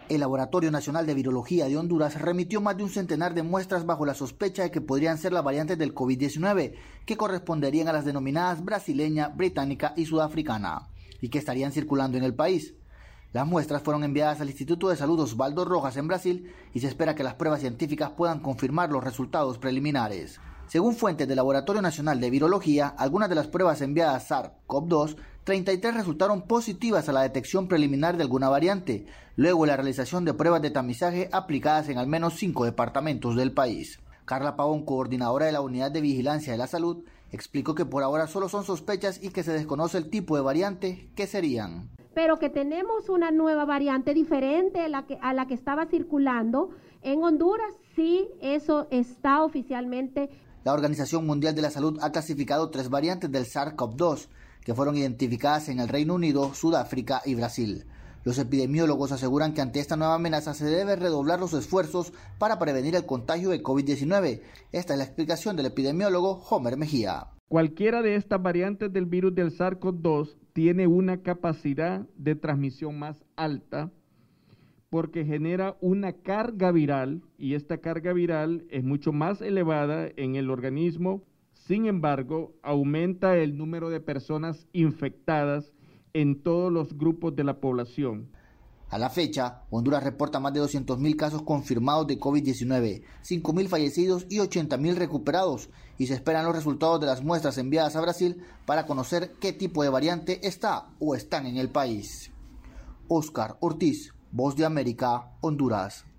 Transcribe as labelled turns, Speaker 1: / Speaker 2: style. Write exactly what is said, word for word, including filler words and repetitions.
Speaker 1: El Laboratorio Nacional de Virología de Honduras remitió más de un centenar de muestras bajo la sospecha de que podrían ser las variantes del COVID diecinueve, que corresponderían a las denominadas brasileña, británica y sudafricana, y que estarían circulando en el país. Las muestras fueron enviadas al Instituto de Salud Osvaldo Rojas en Brasil y se espera que las pruebas científicas puedan confirmar los resultados preliminares. Según fuentes del Laboratorio Nacional de Virología, algunas de las pruebas enviadas SARS CoV dos, treinta y tres resultaron positivas a la detección preliminar de alguna variante, luego de la realización de pruebas de tamizaje aplicadas en al menos cinco departamentos del país. Carla Pavón, coordinadora de la Unidad de Vigilancia de la Salud, explicó que por ahora solo son sospechas y que se desconoce el tipo de variante que serían.
Speaker 2: Pero que tenemos una nueva variante diferente a la que, a la que estaba circulando en Honduras, sí, eso está oficialmente.
Speaker 1: La Organización Mundial de la Salud ha clasificado tres variantes del SARS CoV dos, que fueron identificadas en el Reino Unido, Sudáfrica y Brasil. Los epidemiólogos aseguran que ante esta nueva amenaza se debe redoblar los esfuerzos para prevenir el contagio de COVID diecinueve. Esta es la explicación del epidemiólogo Homer Mejía.
Speaker 3: Cualquiera de estas variantes del virus del SARS CoV dos tiene una capacidad de transmisión más alta porque genera una carga viral y esta carga viral es mucho más elevada en el organismo. Sin embargo, aumenta el número de personas infectadas en todos los grupos de la población.
Speaker 1: A la fecha, Honduras reporta más de doscientos mil casos confirmados de COVID diecinueve, cinco mil fallecidos y ochenta mil recuperados, y se esperan los resultados de las muestras enviadas a Brasil para conocer qué tipo de variante está o están en el país. Óscar Ortiz, Voz de América, Honduras.